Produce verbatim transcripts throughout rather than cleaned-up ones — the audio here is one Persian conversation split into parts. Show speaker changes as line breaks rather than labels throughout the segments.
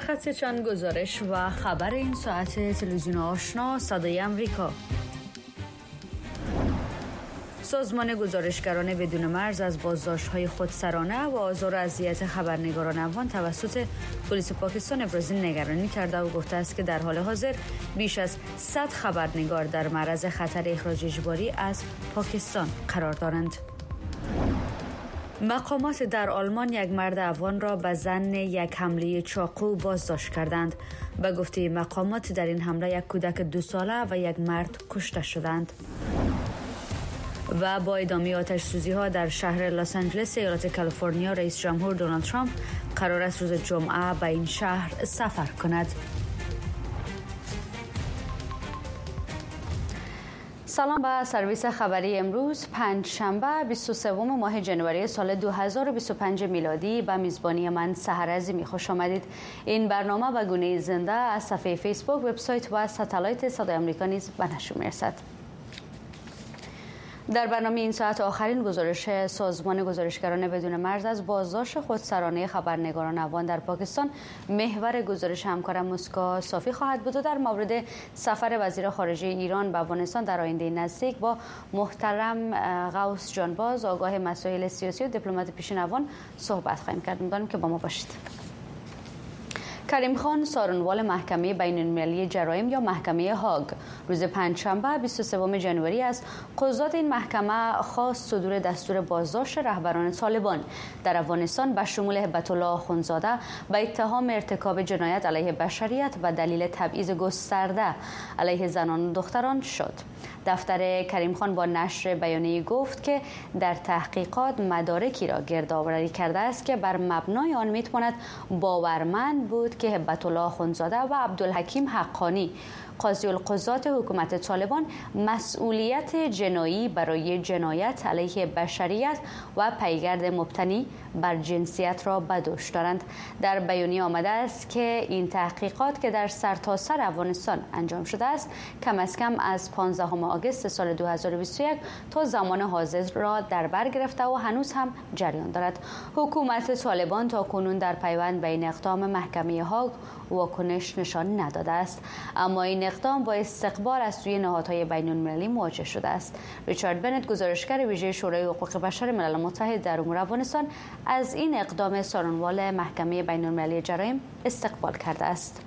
خط چند گزارش و خبر این ساعت تلویزیون آشنا صدای امریکا. سازمان گزارشگران بدون مرز از بازداشت‌های خودسرانه و آزار و اذیت خبرنگاران افغان توسط پلیس پاکستان ابراز نگرانی کرده و گفته است که در حال حاضر بیش از صد خبرنگار در معرض خطر اخراج اجباری از پاکستان قرار دارند. مقامات در آلمان یک مرد افغان را به ظن یک حمله چاقو بازداشت کردند. به گفته مقامات در این حمله یک کودک دو ساله و یک مرد کشته شدند. و با ادامه آتش سوزی ها در شهر لس آنجلس ایالت کالیفرنیا، رئیس جمهور دونالد ترامپ قرار است روز جمعه به این شهر سفر کند. سلام به سرویس خبری امروز پنج شنبه بیست و سوم ماه جنوری سال دو هزار و بیست و پنج میلادی. به میزبانی من سحر عظیمی خوش آمدید. این برنامه به گونه زنده از صفحه فیسبوک، وبسایت و ستلایت صدای آمریکا نیز به نشر می‌رسد. در برنامه این ساعت آخرین گزارش سازمان گزارشگران بدون مرز از بازداشت خودسرانه خبرنگاران افغان در پاکستان محور گزارش همکارم مسکا صافی خواهد بود و در مورد سفر وزیر خارجه ایران به افغانستان در آینده نزدیک با محترم غوث جانباز آگاه مسائل سیاسی و دیپلمات پیشین افغان صحبت خواهیم کرد. امیدوارم که با ما باشید. کریم خان سارنوال محکمه بین‌المللی جرایم یا محکمه هاگ روز پنجشنبه بیست و سوم جنوری از قضات این محکمه خواست صدور دستور بازداشت رهبران طالبان در افغانستان به شمول هبت الله آخوندزاده به اتهام ارتکاب جنایت علیه بشریت و دلیل تبعیض گسترده علیه زنان و دختران شد. دفتر کریم خان با نشر بیانیه گفت که در تحقیقات مدارکی را گردآوری کرده است که بر مبنای آن میتواند باورمند بود که هبت الله آخوندزاده و عبدالحکیم حقانی قاضی القضات حکومت طالبان مسئولیت جنایی برای جنایت علیه بشریت و پیگرد مبتنی بر جنسیت را به دوش دارند. در بیانیه آمده است که این تحقیقات که در سرتاسر سر افغانستان انجام شده است کم از کم از پانزدهم آگوست سال دو هزار و بیست و یک تا زمان حاضر را در بر گرفته و هنوز هم جریان دارد. حکومت طالبان تا کنون در پیوند به این اقدام محکمه هاگ واکنش نشان نداده است، اما این اقدام با استقبال از سوی نهادهای بین‌المللی مواجه شده است. ریچارد بنت گزارشگر ویژه شورای حقوق بشر ملل متحد در امور افغانستان از این اقدام سارنوال محکمه بین‌المللی جرایم استقبال کرده است.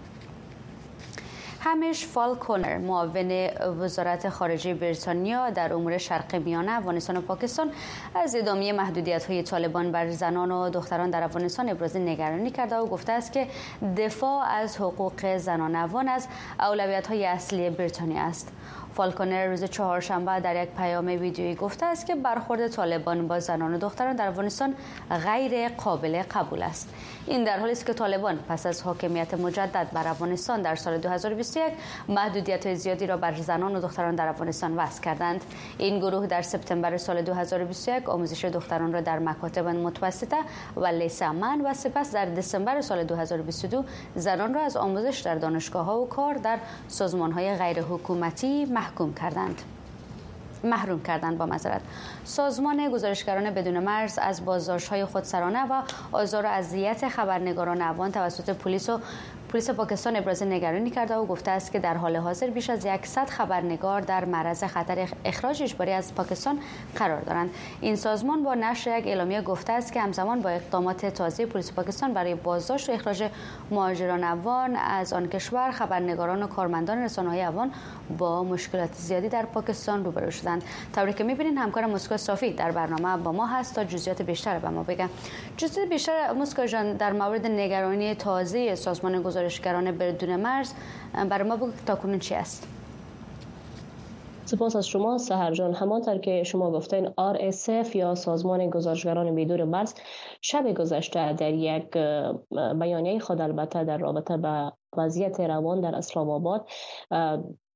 همیش فالکونر معاون وزارت خارجه بریتانیا در امور شرق میانه، افغانستان و پاکستان از ادامه محدودیت‌های طالبان بر زنان و دختران در افغانستان ابراز نگرانی کرده و گفته است که دفاع از حقوق زنان افغان از اولویت‌های اصلی بریتانیا است. فالکونر روز چهارشنبه در یک پیام ویدیویی گفته است که برخورد طالبان با زنان و دختران در افغانستان غیر قابل قبول است. این در حالی است که طالبان پس از حاکمیت مجدد بر افغانستان در سال دو هزار و بیست و یک محدودیت زیادی را بر زنان و دختران در افغانستان وضع کردند. این گروه در سپتامبر سال دو هزار و بیست و یک آموزش دختران را در مکاتب متوسطه و لیسه امن و سپس در دسامبر سال دو هزار و بیست و دو زنان را از آموزش در دانشگاه‌ها و کار در سازمان‌های غیر حکومتی محکوم کردند. محروم کردند با معذرت. سازمان گزارشگران بدون مرز از بازداشت‌های خودسرانه و آزار و اذیت خبرنگاران افغان توسط پلیس و پلیس پاکستان ابراز نگرانی کرده و گفته است که در حال حاضر بیش از صد خبرنگار در معرض خطر اخراج اجباری از پاکستان قرار دارند. این سازمان با نشر یک اعلامیه گفته است که همزمان با اقدامات تازه پلیس پاکستان برای بازداشت و اخراج مهاجران افغان از آن کشور، خبرنگاران و کارمندان رسانه‌های افغان با مشکلات زیادی در پاکستان روبرو شدند. طوری که می‌بینید همکارم مسکو صافی در برنامه با ما هست تا جزئیات بیشتر به ما بگه. جزئیات بیشتر مسکو جان در مورد نگرانی تازه سازمان گزارشگران بدون مرز برای ما بگو تا کنون چی است؟
سپاس از شما سحر جان. همانطور که شما گفتین آر اس اف یا سازمان گزارشگران بدون مرز شب گذشته در یک بیانیه خود البته در رابطه با وضعیت روان در اسلام آباد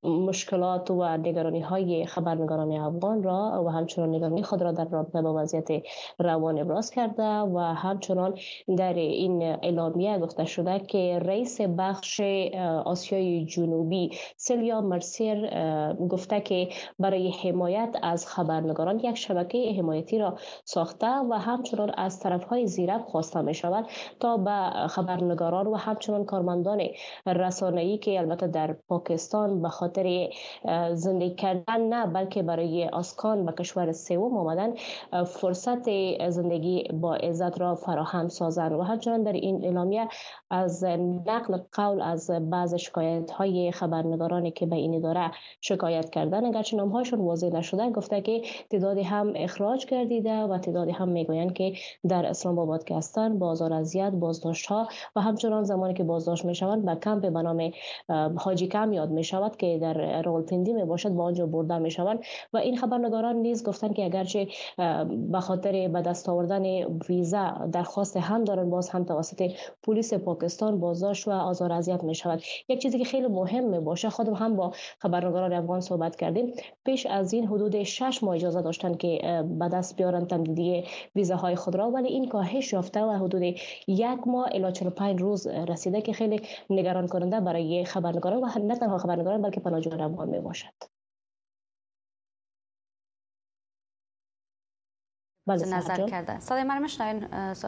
مشکلات و نگرانی های خبرنگاران افغان را و همچنان نگرانی خود را در رابطه با وضعیت روان ابراز کرده و همچنان در این اعلامیه گفته شده که رئیس بخش آسیای جنوبی سیلیا مرسیر گفته که برای حمایت از خبرنگاران یک شبکه حمایتی را ساخته و همچنان از طرفهای زیرک خواسته می شود تا به خبرنگاران و همچنان کارمندان رسانه‌ای که البته در پاکستان به خاطر زندگی کردن نه بلکه برای اسکان به کشور سوم آمدن فرصت زندگی با عزت را فراهم سازند و همچنان در این اعلامیه از نقل قول از بعض شکایت های خبرنگارانی که به این اداره شکایت کردن اگرچه نامهاشون واضح نشده گفته که تعدادی هم اخراج گردیده و تعدادی هم میگویند که در اسلام آباد که هستند بازار اذیت بازداشت ها و همچنان زمانی که بازداشت می شوند به کمپ به نام حاجی کم یاد می شود که در راولپنڈی می باشد با آنجا برده می شوند و این خبرنگاران نیز گفتند که اگرچه به خاطر به دست آوردن ویزا درخواست هم دارن باز هم توسط پلیس پاکستان بازداشت و آزار اذیت می شود. یک چیزی که خیلی مهم می باشه خودم هم با خبرنگاران افغان صحبت کردیم پیش از این حدود شش ماه اجازه داشتن که به دست بیارن تمدیدی ویزاهای خود را ولی این کاهش یافته و حدود یک ماه الی چهل و پنج روز رسیده که خیلی نگران کننده برای خبرنگاران و نه تنها خبرنگاران بلکه پناهجویان افغان می باشد.
بله نظر کرده. صدای من میشنوین؟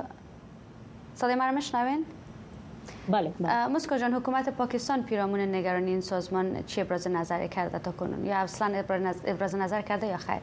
صدای من میشنوین؟
بله. بله.
مسکو جان حکومت پاکستان پیرامون نگرانی این سازمان چه ابراز نظر کرده تا کنون یا اصلا ابراز نظر کرده یا خیر؟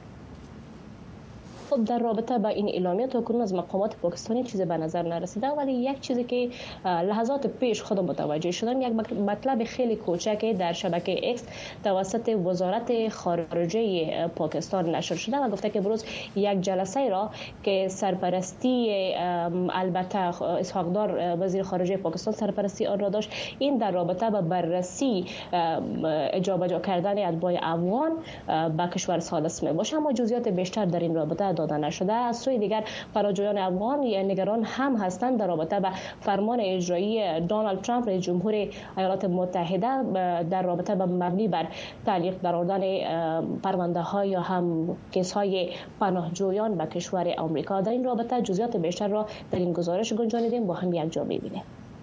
خب در رابطه با این اعلامیه تا کنون از مقامات پاکستانی چیزی به نظر نرسیده ولی یک چیزی که لحظات پیش خودم متوجه شدم یک مطلب خیلی کوچکی در شبکه ایکس توسط وزارت خارجه پاکستان نشر شده و گفته که بروز یک جلسه را که سرپرستی البته اسحاق دار وزیر خارجه پاکستان سرپرستی آن را داشت این در رابطه با بررسی جابجا کردن اتباع افغان به کشور ثالث می باشه اما جزئیات بیشتر در این رابطه داده نشده. از سوی دیگر پناهجویان افغان نگران هم هستند در رابطه با فرمان اجرایی دونالد ترامپ رئیس جمهور ایالات متحده در رابطه با مبنی بر تعلیق قرارداد پرونده ها یا هم کیس های پناهجویان به کشور آمریکا. در این رابطه جزئیات بیشتر را در این گزارش گنجانیدیم با هم یک جا ببینیم.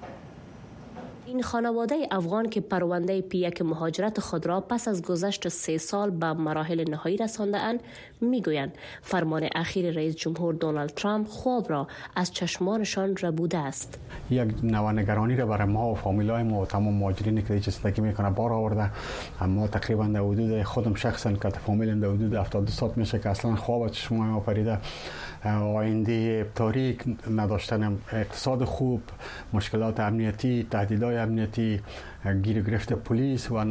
این خانواده افغان که پرونده پی یک مهاجرت خود را پس از گذشت سه سال به مراحل نهایی رسانده اند میگویند فرمان اخیر رئیس جمهور دونالد ترامپ خواب را از چشمانشان ربوده است.
یک نوانگرانی را برای ما و فامیلای ما و تمام مهاجرینی که زندگی میکنه بار آورده. ما تقریبا در حدود خودم شخصا که فامیلم در حدود هفتاد و دو سال میشه که اصلا خواب از چشمان ما پریده. آینده تاریک نداشتن اقتصاد خوب مشکلات امنیتی تهدیدهای امنیتی گیر گرفت پلیس و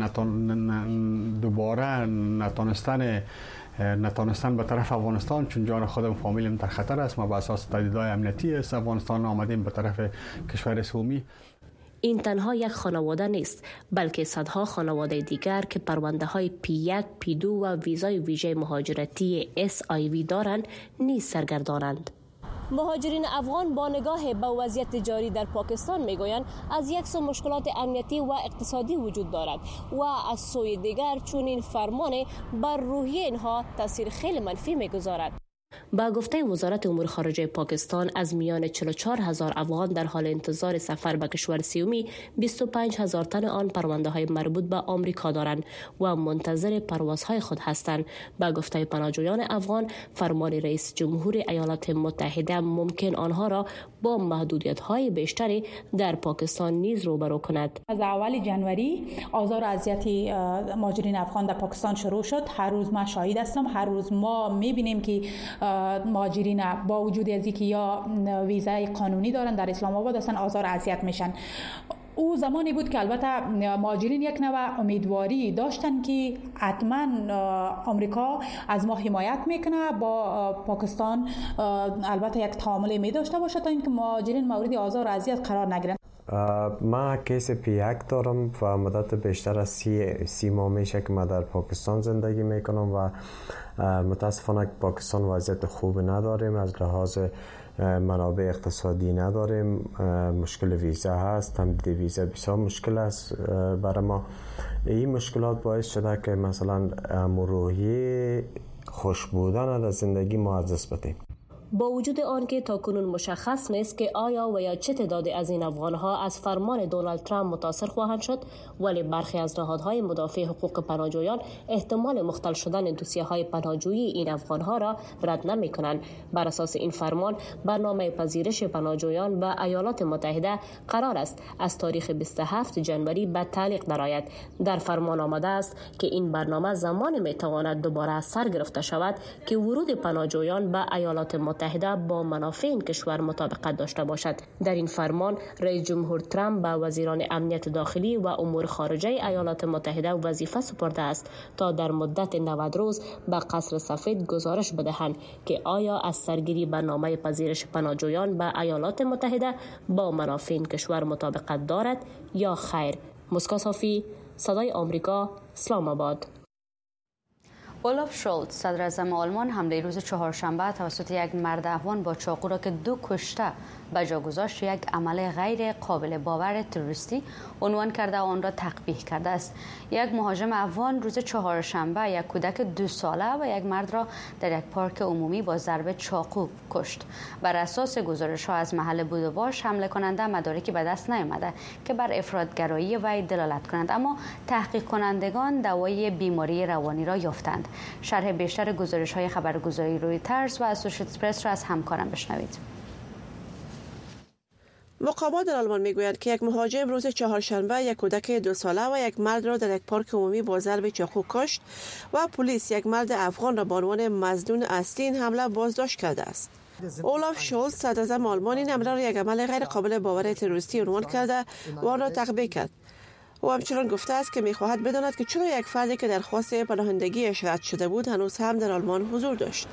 نتان دوباره نتانستن نتانستن به طرف افغانستان چون جان خودم فامیلم در خطر است. ما به اساس تهدیدهای امنیتی است افغانستان آمدیم به طرف کشور سومی.
این تنها یک خانواده نیست بلکه صدها خانواده دیگر که پرونده های پی یک، پی دو و ویزای ویژه مهاجرتی اس آی وی دارند نیز سرگردانند. مهاجرین افغان با نگاه به وضعیت جاری در پاکستان میگویند از یک سو مشکلات امنیتی و اقتصادی وجود دارد و از سوی دیگر چون این فرمان بر روحیه اینها تاثیر خیلی منفی میگذارد. با گفته وزارت امور خارجه پاکستان از میان چهل و چهار هزار افغان در حال انتظار سفر به کشور سومی بیست و پنج هزار تن آن پرونده های مربوط به آمریکا دارند و منتظر پروازهای خود هستند. با گفته پناهجویان افغان فرمان رئیس جمهور ایالات متحده ممکن آنها را با محدودیت های بیشتری در پاکستان نیز روبرو کند.
از اول جنوری آزار و اذیت مهاجرین افغان در پاکستان شروع شد. هر روز ما شاهد هستم. هر روز ما میبینیم که مهاجرین با وجود از اینکه یا ویزای قانونی دارن در اسلام آباد هستن آزار اذیت میشن. او زمانی بود که البته مهاجرین یک نوع امیدواری داشتن که حتما آمریکا از ما حمایت میکنه با پاکستان البته یک تعاملی می داشته باشه تا اینکه مهاجرین مورد آزار و اذیت قرار نگیرن.
ما کیس پی یک دارم و مدت بیشتر از سی, سی ماه میشه که ما در پاکستان زندگی میکنم و متاسفانه پاکستان وضعیت خوب نداریم. از لحاظ منابع اقتصادی نداریم. مشکل ویزا هست. تمدید ویزا بسیار مشکل است برای ما. این مشکلات باعث شده که مثلا روحی خوش بودن در زندگی ما از دست بدیم.
با وجود آنکه تاکنون مشخص نیست که آیا و یا چه تعدادی از این افغانها از فرمان دونالد ترامپ متاثر خواهند شد، ولی برخی از نهادهای مدافع حقوق پناهجویان احتمال مختل شدن دوسیه‌های پناهجویی این افغانها را رد نمی‌کنند. بر اساس این فرمان، برنامه پذیرش پناهجویان به ایالات متحده قرار است از تاریخ بیست و هفتم ژانویه به تعلیق درآید. در فرمان آمده است که این برنامه زمان می‌تواند دوباره سر گرفته شود که ورود پناهجویان به ایالات متحده با منافع این کشور مطابقت داشته باشد. در این فرمان رئیس جمهور ترامپ به وزیران امنیت داخلی و امور خارجه ایالات متحده وظیفه سپرده است تا در مدت نود روز به قصر سفید گزارش بدهند که آیا از سرگیری برنامه پذیرش پناهجویان به ایالات متحده با منافع این کشور مطابقت دارد یا خیر. مسکا صافی، صدای آمریکا، اسلام آباد.
اولاف شولتز صدر اعظم آلمان حمله روز چهارشنبه توسط یک مرد افغان با چاقو را که دو کشته به جا گذاشت یک عمل غیر قابل باور تروریستی عنوان کرده و آن را تقبیح کرده است. یک مهاجم افغان روز چهارشنبه یک کودک دو ساله و یک مرد را در یک پارک عمومی با ضرب چاقو کشت. بر اساس گزارش ها از محل بود و باش، حمله کننده مدارکی به دست نیامده که بر افراطگرایی وی دلالت کنند، اما تحقیق کنندگان دوای بیماری روانی را یافتند. شرح بیشتر گزارش های خبرگزاری رویترز و اسوشییتد پرس را از همکارم بشنوید.
مقامات در آلمان میگویند که یک مهاجم روز چهارشنبه یک کودک دو ساله و یک مرد را در یک پارک عمومی با ضرب چاقو کشت و پلیس یک مرد افغان را به عنوان مظنون اصلی این حمله بازداشت کرده است. اولاف شولتز صدر اعظم آلمان این حمله را یک عمل غیر قابل باور تروریستی عنوان کرده و آن را تقبیح کرد. او همچنان گفته است که می‌خواهد بداند که چرا یک فردی که درخواست پناهندگی‌اش رد شده بود هنوز هم در آلمان حضور داشت.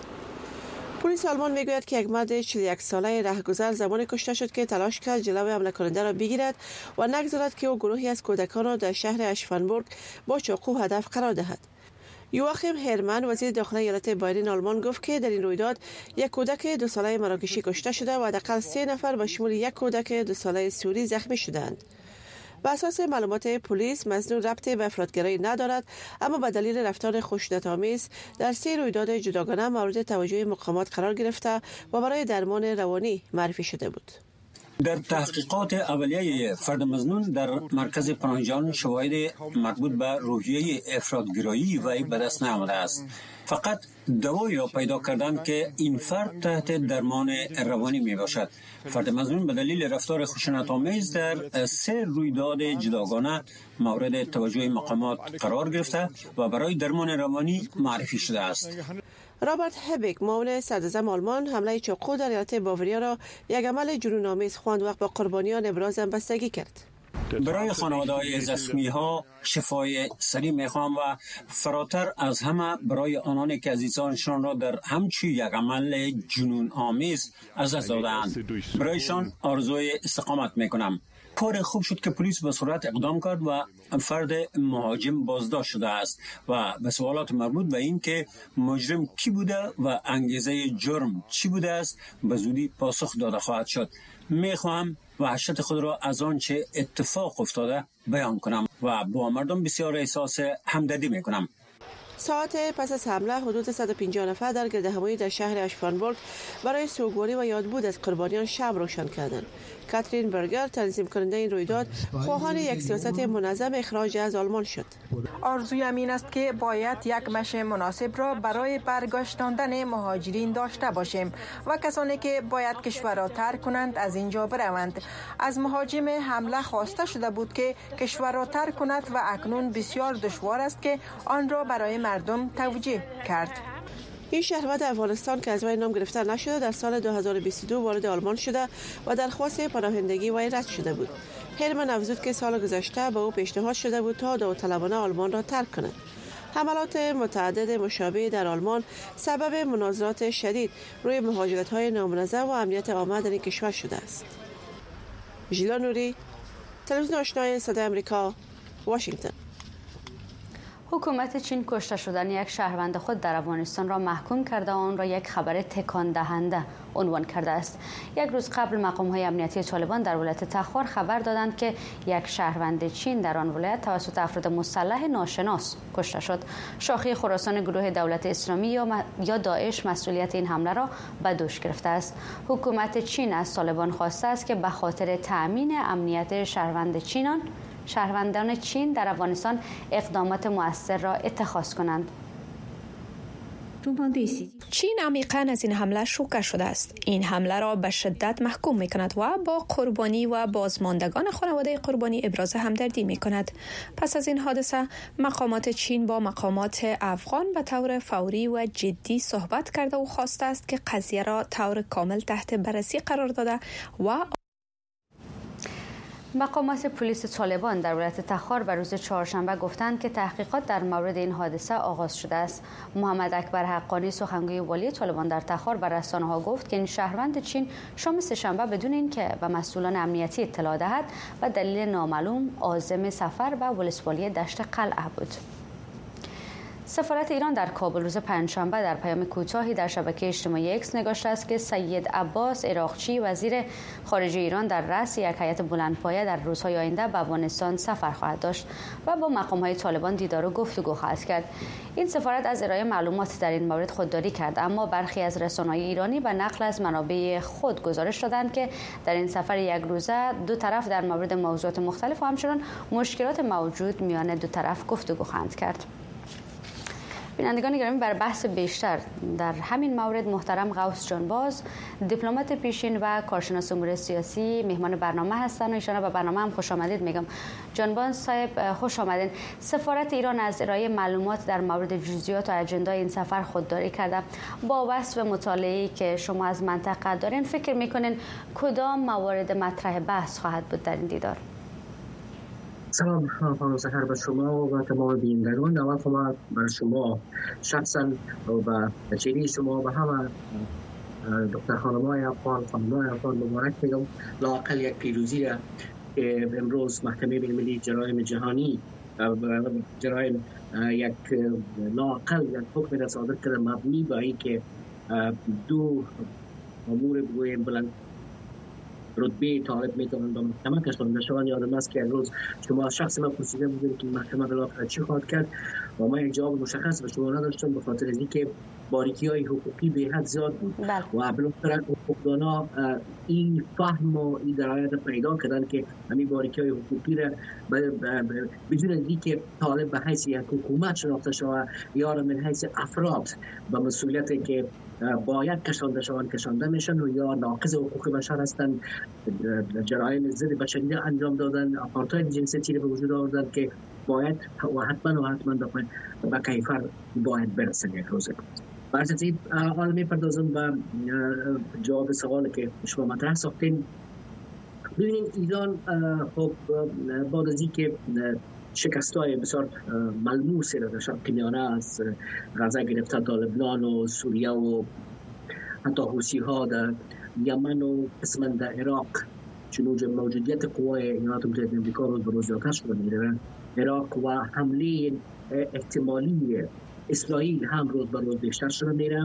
پلیس آلمان میگوید که یک مرد چهل و یک ساله رهگذر زمانی کشته شد که تلاش کرد جلوی حمله کننده را بگیرد و نگذارد که او گروهی از کودکان را در شهر اشفنبورگ با چاقو هدف قرار دهد. یواخیم هرمن وزیر داخلی ایالت بایرن آلمان گفت که در این رویداد یک کودک دو ساله مراکشی کشته شده و حداقل سه نفر به شمول یک کودک دو ساله سوری زخمی شدند. بر اساس معلومات پلیس، مظنون ربطی به افراطگرایی ندارد، اما به دلیل رفتار خشونت‌آمیز در سه رویداد جداگانه مورد توجه مقامات قرار گرفته و برای درمان روانی معرفی شده بود.
در تحقیقات اولیه فرد مظنون در مرکز پناهجویان شواهد مربوط به روحیه افراطگرایی وی به دست نیامده است. فقط دوایی را پیدا کردند که این فرد تحت درمان روانی می باشد. فرد مظنون به دلیل رفتار خشونت‌آمیز در سه رویداد جداگانه مورد توجه مقامات قرار گرفته و برای درمان روانی معرفی شده است.
رابرت هبیک معاون صدر اعظم آلمان حمله چاقو در ایالت باوریا را یک عمل جنون‌آمیز خواند و با قربانیان ابراز همبستگی کرد.
برای خانواده‌های زخمی‌ها شفای سریع می‌خواهم و فراتر از همه برای آنانی که عزیزانشان را در همچین یک عمل جنون آمیز از دست داده‌اند برایشان آرزوی استقامت می‌کنم. کار خوب شد که پلیس به سرعت اقدام کرد و فرد مهاجم بازداشت شده است و به سوالات مربوط به این که مجرم کی بوده و انگیزه جرم چی بوده است به زودی پاسخ داده خواهد شد. می‌خواهم وحشت خود را از آنچه اتفاق افتاده بیان کنم و با مردم بسیار احساس همدردی می‌کنم.
ساعت پس از حمله حدود صد و پنجاه نفر در گردهمایی در شهر اشفنبورگ برای سوگواری و یادبود از قربانیان شب روشن کردند. کاترین برگر تنظیم کننده این رویداد خواهان یک سیاست منظم اخراج از آلمان شد.
آرزویم این است که باید یک مشه مناسب را برای برگشتاندن مهاجرین داشته باشیم و کسانی که باید کشور را ترک کنند از اینجا بروند. از مهاجم حمله خواسته شده بود که کشور را ترک کند و اکنون بسیار دشوار است که آن را برای مردم توجیه کرد.
این شهروند افغانستان که از وی نام گرفته نشده در سال دو هزار و بیست و دو وارد آلمان شده و درخواست پناهندگی وی رد شده بود. هرمن افزود که سال گذشته به او پیشنهاد شده بود تا داوطلبانه آلمان را ترک کند. حملات متعدد مشابه در آلمان سبب مناظرات شدید روی مهاجرت‌های نامنظم و امنیت عامه در این کشور شده است. ژیلا نوری، تلویزیون آشنای صدای آمریکا، واشنگتن.
حکومت چین کشته شدن یک شهروند خود در افغانستان را محکوم کرده و آن را یک خبر تکان دهنده عنوان کرده است. یک روز قبل مقام‌های امنیتی طالبان در ولایت تخار خبر دادند که یک شهروند چین در آن ولایت توسط افراد مسلح ناشناس کشته شد. شاخه خراسان گروه دولت اسلامی یا یا داعش مسئولیت این حمله را به دوش گرفته است. حکومت چین از طالبان خواسته است که به خاطر تأمین امنیت شهروند چینان شهروندان چین در افغانستان اقدامات مؤثر را اتخاذ کنند.
چین عمیقاً از این حمله شوکه شده است. این حمله را به شدت محکوم می‌کند و با قربانی و بازماندگان خانواده قربانی ابراز همدردی می‌کند. پس از این حادثه مقامات چین با مقامات افغان به طور فوری و جدی صحبت کرده و خواسته است که قضیه را طور کامل تحت بررسی قرار داده و
مقامات پلیس طالبان در ولایت تخار به روز چهارشنبه گفتند که تحقیقات در مورد این حادثه آغاز شده است. محمد اکبر حقانی سخنگوی والی طالبان در تخار به رسانه‌ها گفت که این شهروند چین شام سه‌شنبه بدون اینکه به مسئولان امنیتی اطلاع دهد و دلیل نامعلوم عازم سفر به ولسوالی دشت قلعه بود. سفارت ایران در کابل روز پنجشنبه در پیام کوتاهی در شبکه اجتماعی اکس نگاشته است که سید عباس عراقچی وزیر خارجه ایران در رأس یک هیئت بلندپایه در روزهای آینده به افغانستان سفر خواهد داشت و با مقام‌های طالبان دیدار و گفتگو خواهد کرد. این سفارت از ارائه معلومات در این مورد خودداری کرد، اما برخی از رسانه‌های ایرانی به نقل از منابع خود گزارش دادند که در این سفر یک روزه دو طرف در مورد موضوعات مختلف و همچنین مشکلات موجود میان دو طرف گفتگو خواهند کرد. بینندگان گرامی، بر بحث بیشتر در همین مورد محترم غوث جانباز، دیپلمات پیشین و کارشناس امور سیاسی مهمان برنامه هستند و ایشان به برنامه هم خوش آمدید میگم. جانباز صاحب خوش آمدین. سفارت ایران از ارائه معلومات در مورد جزئیات و اجندای این سفر خودداری کرده. با وصف مطالعه‌ای که شما از منطقه دارین، فکر میکنین کدام موارد مطرح بحث خواهد بود در این دیدار؟
سلام خانم سحر به شما و تمام بینندگان. اول خواهم برای شما شخصا و به بچگی شما و همه دختر خانم‌های افغان خانم‌های افغان مبارک میگم. لااقل یک پیروزی را که امروز محکمه بین‌المللی جرایم جهانی جرایم یک لااقل یک حکم را صادر کرده مبنی بر اینکه دو امور بگوییم بلند رتبه طالب میتونن به محکمه کشانده شوند. یادم است که امروز شما شخص من پرسیده بودید که محکمه بالاخره چی خواهد کرد و ما یک جواب مشخص به شما نداشتم به خاطر اینکه باریکی‌های حقوقی به حد زیاد بود و بالاخره حقوقدانا این فهم و این درایت پیدا کردن که همین باریکی‌های حقوقی را بدون اینکه طالب به حیث یک حکومت شناخته شود یا من حیث افراد به مسئولیتی که باید کشانده شوند کشانده میشن و یا ناقض حقوق بشر هستند، جرایم ضد بشری را انجام دادن، آپارتاید جنسیتی را به وجود آوردن که باید و حتما و حتما به کیفر باید برسن یک روز. برای حال میپردازم به جواب سوالی که شما مطرح ساختین. ببینید ایران خب بعد از اینکه شکست‌های بسیار ملموسی را در شرق میانه از غزه گرفته تا لبنان و سوریه و حتی حوثی‌ها در یمن و قسما در عراق، چون موجودیت قوای ایالات متحده آمریکا روز به روز زیادتر شده میره، عراق و حمله احتمالی اسرائیل هم روز به روز بیشتر شده میره.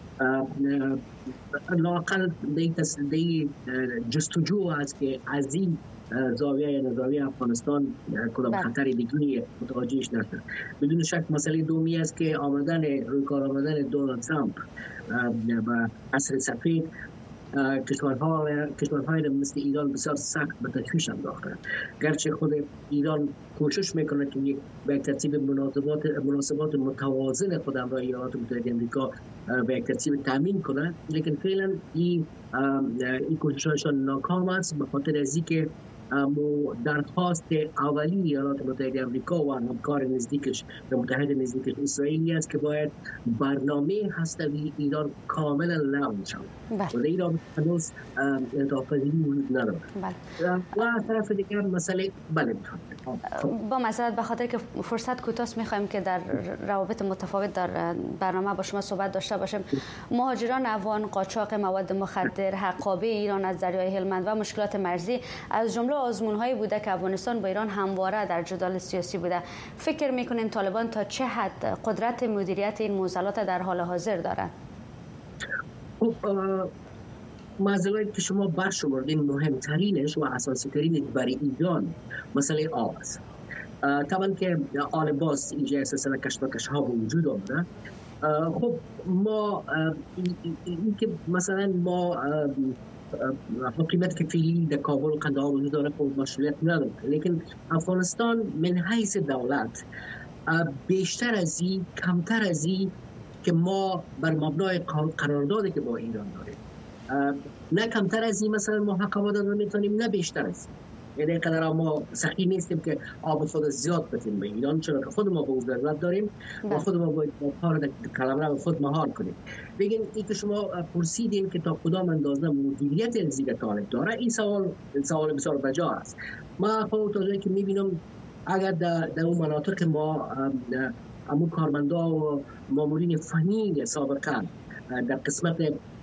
لااقل دی جستجو است که از این زاویه یا زاویه افغانستان کدام خطر دیگری متوجهش نشد. بدون شک مسئله دومی است که آمدن روی کار آمدن دونالد ترامپ و عصر سفید کشورها کشورهای مثل ایران بسیار سخت به تشویش انداخته. گرچه خود ایران کوشش میکنه که یک به ترتیب مناسبات مناسبات متوازن خود همراه ایالات متحده آمریکا به یک ترتیب تامین کنه، لیکن فعلا این این کوشش‌هاشون ناکام است به خاطر از اینکه درخواست اولی ایالات متحده آمریکا و همکار نزدیکش و متحد نزدیکش اسرائیلی است که باید برنامه هسته‌ای ایران کاملا لغو شود و ایران هنوز انعطاف‌پذیری وجود ندارد. و از طرف دیگر مسئله بله
با مسئله به خاطر که فرصت کوتاست می‌خوایم که در روابط متفاوت در برنامه با شما صحبت داشته باشیم. مهاجران افغان، قاچاق مواد مخدر، حقابه ایران از دریای هلمند و مشکلات مرزی از جمله آزمون‌هایی بوده که افغانستان با ایران همواره در جدال سیاسی بوده. فکر می‌کنین طالبان تا چه حد قدرت مدیریت این معضلات در حال حاضر دارند؟
خب مسئله که شما برشمردین مهمترینش و اساسی ترینش برای ایران مسئله آب است. طبعا که آن باز اینجا اساسا کشمکش ها وجود آمده. خب ما این که مثلا ما حکومت که فعلی در کابل قندهار وجود داره خب مسئولیت نداره، لیکن افغانستان من حیث دولت بیشتر از این کمتر از این که ما بر مبنای قراردادی که با ایران داریم نه کمتر از این مثلا ما حق آباد میتونیم نه بیشتر از این، یعنی قدر ما سخی نیستیم که آب خود زیاد بتیم به ایران، چرا که خود ما به ضرورت داریم و خود ما باید کار در کلمه خود مهار کنیم. بگین این که شما پرسیدین که تا کدام اندازه مدیریت الزیگ طالب داره، این سوال سوال بسیار بجا است. ما خود تا که میبینم اگر در, در اون مناطق ما همون کارمندا و مامورین فنی سابقا در قسمت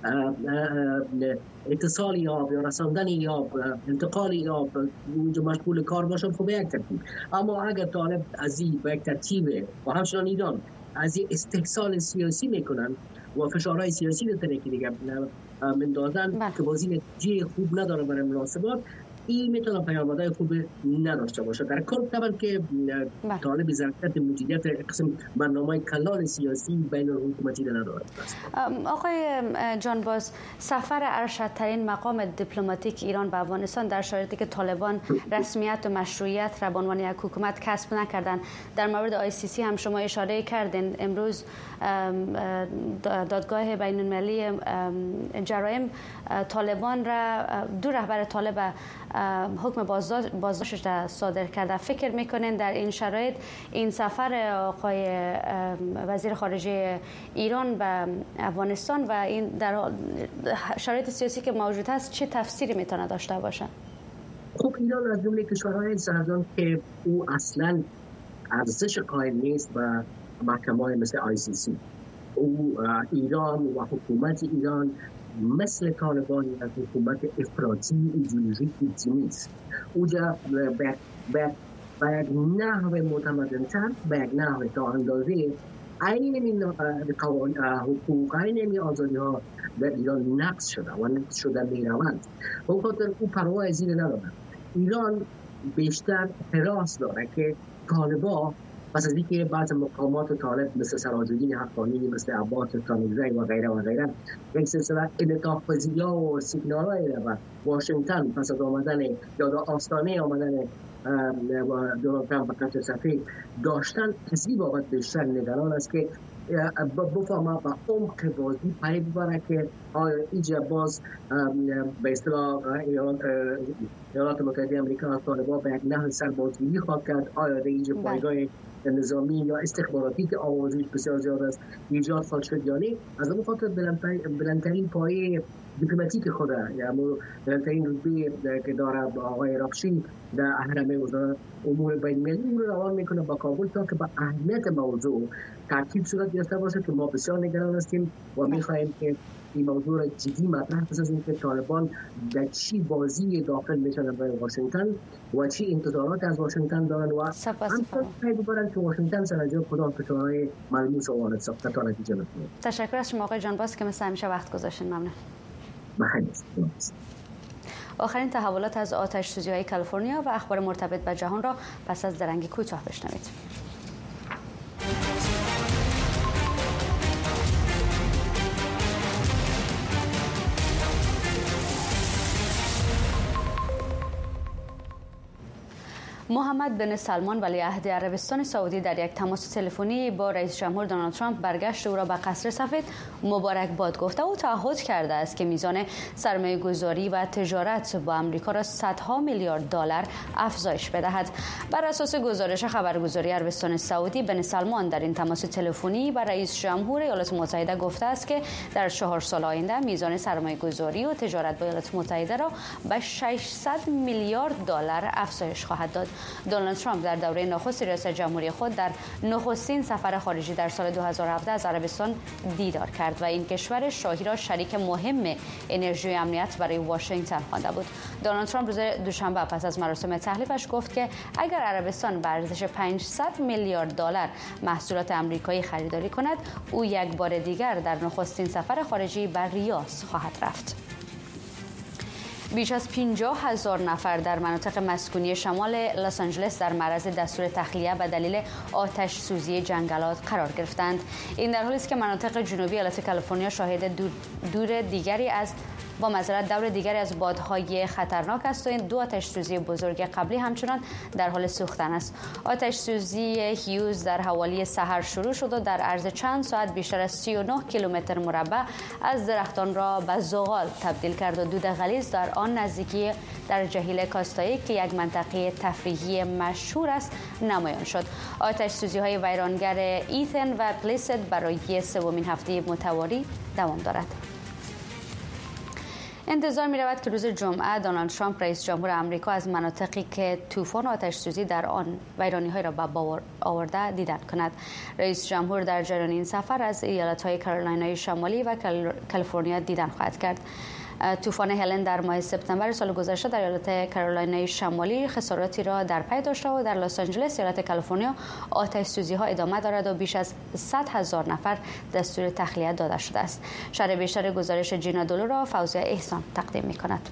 اتصالی آب یا رساندن آب، انتقال آب اونجا مشغول کار باشن خب یک ترتیب، اما اگر طالب از این به یک ترتیب و همچنان ایران از این استحصال سیاسی میکنن و فشارهای سیاسی در طریق دیگه مندازن که بازی نتیجه خوب نداره برای مناسبات، این میتونه پیامدهای خوب نداشته باشه. در کل طبعا که طالب ظرفیت مدیریت قسم برنامه کلان سیاسی بین الحکومتی نداره.
آقای جانباز، سفر ارشدترین مقام دیپلماتیک ایران به افغانستان در شرایطی که طالبان رسمیت و مشروعیت را به عنوان یک حکومت کسب نکردن، در مورد آی سی سی هم شما اشاره کردین. امروز دادگاه بین المللی جرایم طالبان را دو رهبر طالب حکم بازداشت صادر کرده. فکر میکنین در این شرایط این سفر آقای وزیر خارجه ایران به افغانستان و این در شرایط سیاسی که موجود است چه تفسیری میتونه داشته باشه؟
خب ایران از جمله کشورهای سرزان که او اصلا ارزش قائل نیست و محکمه‌های مثل آی سی سی. او ایران و حکومت ایران مثل طالبان از حکومت افراطی ایدئولوژیک نیست. اوجا به یک نحو متمدن‌تر، به یک نحو تا اندازه این این حقوق، این این آزادی ها در ایران نقض شده و نقض شده میروند. به خاطر او پروا از این نداره. ایران بیشتر حراس داره که طالبان پس از اینکه بعض مقامات طالب مثل سراج‌الدین حقانی، مثل عباس تانیزی و غیره و غیره یک سلسله انعطاف پذیری‌ها و سیگنال‌هایی را به واشنگتن پس از آمدن یا آستانه آمدن دونالد ترامپ به قصر سفید داشتن، کسی بابت بیشتر نگران است که بفهمه به عمق بازی پی ببره که آیا اینجا باز به اصطلاح ایالات متحده آمریکا از طالبان به یک نحو سربازگیری خواهد کرد، آیا در اینجا پایگاه نظامی یا استخباراتی که آوازش بسیار زیاد است ایجاد خواهد شد یا نه. از اون خاطر بلندترین پایه دیپلماتیک خود، یعنی بلندترین رتبه که داره آقای رافشی در اهرم وزارت امور بین المللی اون رو روان میکنه با کابل تا که با اهمیت موضوع تاکید صورت گرفته باشه که ما بسیار نگران هستیم و میخواهیم که این موضوع را جدی مطرح بسازیم که طالبان در چی بازی داخل میشن برای واشنگتن و چی انتظارات از واشنگتن دارن و همچنان پی ببرن که واشنگتن سر کدام فشارهای ملموس و وارد ساخته تا نتیجه بکنه.
تشکر از شما آقای جانباز که مثل همیشه وقت گذاشتین. ممنون.
بخیر.
آخرین تحولات از آتش سوزی‌های کالیفرنیا و اخبار مرتبط به جهان را پس از درنگ کوتاه بشنوید. محمد بن سلمان ولیعهد عربستان سعودی در یک تماس تلفنی با رئیس جمهور دونالد ترامپ برگشت او را به قصر سفید مبارکباد گفته و تعهد کرده است که میزان سرمایه گذاری و تجارت با امریکا را صدها میلیارد دلار افزایش بدهد. بر اساس گزارش خبرگزاری عربستان سعودی، بن سلمان در این تماس تلفنی با رئیس جمهور ایالات متحده گفته است که در چهار سال آینده میزان سرمایه گذاری و تجارت با ایالات متحده را به ششصد میلیارد دلار افزایش خواهد داد. دونالد ترامپ در دوره نخست ریاست جمهوری خود در نخستین سفر خارجی در سال دو هزار و هفده از عربستان دیدار کرد و این کشور شاهی را شریک مهم انرژی و امنیت برای واشنگتن خوانده بود. دونالد ترامپ روز دوشنبه پس از مراسم تحلیفش گفت که اگر عربستان به ارزش پانصد میلیارد دلار محصولات آمریکایی خریداری کند، او یک بار دیگر در نخستین سفر خارجی بر ریاض خواهد رفت. بیش از پنجاه هزار نفر در مناطق مسکونی شمال لس آنجلس در معرض دستور تخلیه به دلیل آتش سوزی جنگلات قرار گرفتند. این در حالی است که مناطق جنوبی ایالت کالیفرنیا شاهد دور, دور دیگری از با معذرت دور دیگری از بادهای خطرناک است و این دو آتش سوزی بزرگ قبلی همچنان در حال سوختن است. آتش سوزی هیوز در حوالی سحر شروع شد و در عرض چند ساعت بیشتر از سی و نه کیلومتر مربع از درختان را به زغال تبدیل کرد و دود غلیظ در آن نزدیکی در جهیل کاستایی که یک منطقه تفریحی مشهور است نمایان شد. آتش سوزی های ویرانگر ایتن و پلیسد برای سومین هفته متوالی دوام دارد. انتظار می رود که روز جمعه دونالد ترامپ رئیس جمهور آمریکا از مناطقی که طوفان آتش سوزی در آن ویرانی های را به بار آورده دیدن کند. رئیس جمهور در جریان این سفر از ایالت های کارولینای شمالی و کالیفرنیا دیدن خواهد کرد. طوفان هلن در ماه سپتامبر سال گذشته در ایالت کارولینای شمالی خساراتی را در پی داشته و در لس آنجلس ایالت کالیفرنیا آتش سوزی ها ادامه دارد و بیش از صد هزار نفر دستور تخلیه داده شده است. شرح بیشتر گزارش جینا دولو را فوزیه احسان تقدیم می کند.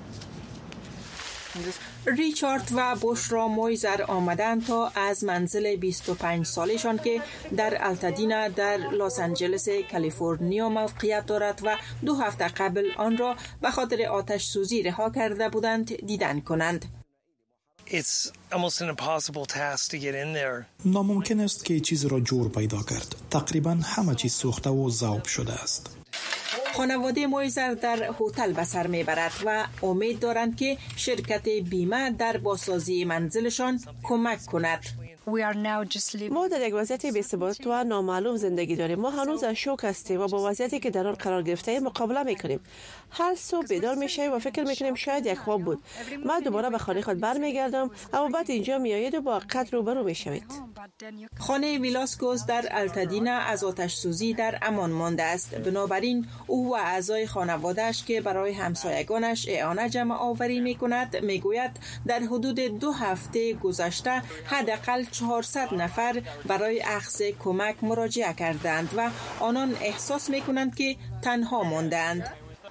ریچارد و بشرا مویزر آمدند تا از منزل بیست و پنج سالشان که در التادینا در لس آنجلس کالیفرنیا موقعیت دارد و دو هفته قبل آن را به خاطر آتش سوزی رها کرده بودند دیدن کنند.
It's almost an impossible task to get in there.
ناممکن است که چیز را جور پیدا کرد. تقریبا همه چیز سوخته و ذوب شده است.
خانواده مویزر در هتل به سر میبرد و امید دارند که شرکت بیمه در بازسازی منزلشان کمک کند.
ما در یک وضعیت بی‌ثبات و نامعلوم زندگی داریم. ما هنوز از شوک هستیم و با وضعیتی که در آن قرار گرفته مقابله میکنیم. هر صبح بیدار میشیم و فکر میکنیم شاید یک خواب بود. ما دوباره به خانه خود برمیگردم اما بعد اینجا میایید و با قتل روبرو میشوید.
خانه ویلاسکوز در التادینا از آتش سوزی در امان مانده است. بنابراین او و اعضای خانواده‌اش که برای همسایگانش اعانه جمع آوری میکند میگوید در حدود دو هفته گذشته حداقل چهارصد نفر برای اخذ کمک مراجعه کردند و آنان احساس میکنند که تنها ماندند.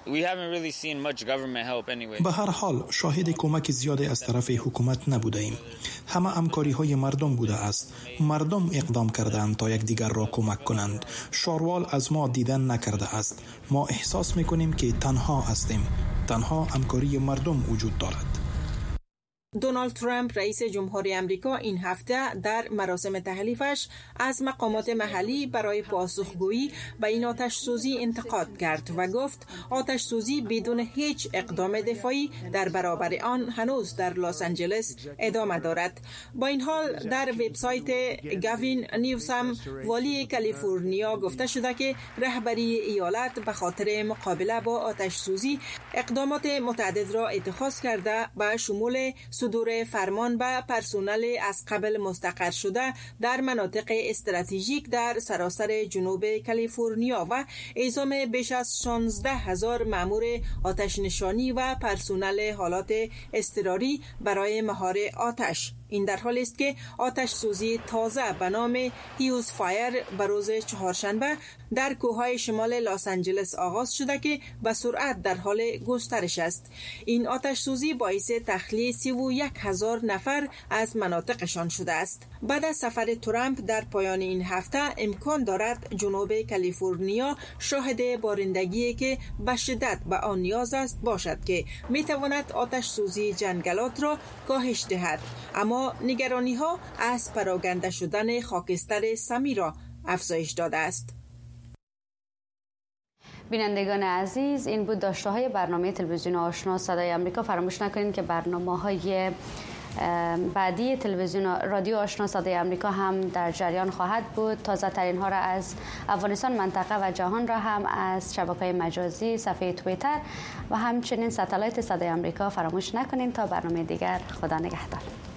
به هر حال شاهد کمک زیادی از طرف حکومت نبوده ایم. همه همکاری های مردم بوده است. مردم اقدام کردند تا یک دیگر را کمک کنند. شاروال از ما دیدن نکرده است. ما احساس میکنیم که تنها هستیم. تنها همکاری مردم وجود دارد.
دونالد ترامپ رئیس جمهوری آمریکا این هفته در مراسم تحلیفش از مقامات محلی برای پاسخگویی به این آتش سوزی انتقاد کرد و گفت آتش سوزی بدون هیچ اقدام دفاعی در برابر آن هنوز در لس آنجلس ادامه دارد. با این حال در وبسایت گاوین نیوسام والی کالیفرنیا گفته شده که رهبری ایالت به خاطر مقابله با آتش سوزی اقدامات متعدد را اتخاذ کرده به شمول صدور فرمان به پرسنل از قبل مستقر شده در مناطق استراتژیک در سراسر جنوب کالیفرنیا و اعزام بیش از شانزده هزار مأمور آتش نشانی و پرسنل حالات اضطراری برای مهار آتش. این در حالی است که آتش سوزی تازه به نام هیوز فایر به روز چهارشنبه در کوههای شمال لس آنجلس آغاز شده که به سرعت در حال گسترش است. این آتش سوزی باعث تخلیه سی و یک هزار نفر از مناطقشان شده است. بعد از سفر ترامپ در پایان این هفته امکان دارد جنوب کالیفرنیا شاهد بارندگی که به شدت به آن نیاز است باشد که می تواند آتش سوزی جنگلات را کاهش دهد. اما نگرانی ها از پراکنده شدن خاکستر سمی را افزایش داده است.
بینندگان عزیز، این بود داشته های برنامه تلویزیون آشنا صدای آمریکا. فراموش نکنید که برنامه های بعدی تلویزیون رادیو آشنا صدای آمریکا هم در جریان خواهد بود. تازه ترین ها را از افغانستان، منطقه و جهان را هم از شبکه‌های مجازی، صفحه توییتر و همچنین ستلایت صدای آمریکا فراموش نکنید. تا برنامه دیگر، خدا نگهدار.